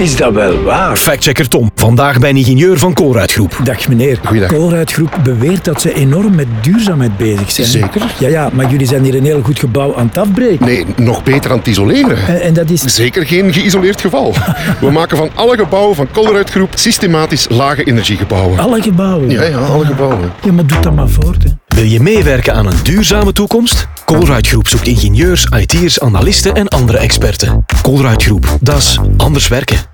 Is dat wel waar? Factchecker Tom, vandaag bij een ingenieur van Colruyt Groep. Dag meneer. Goeiedag. Colruyt Groep beweert dat ze enorm met duurzaamheid bezig zijn. Zeker. Ja, maar jullie zijn hier een heel goed gebouw aan het afbreken. Nee, nog beter aan het isoleren. En dat is... Zeker geen geïsoleerd geval. We maken van alle gebouwen van Colruyt Groep systematisch lage energiegebouwen. Alle gebouwen. Ja, alle gebouwen. Ja, maar doe dat maar voort, hè. Wil je meewerken aan een duurzame toekomst? Colruyt Groep zoekt ingenieurs, IT'ers, analisten en andere experten. Colruyt Groep, dat is anders werken.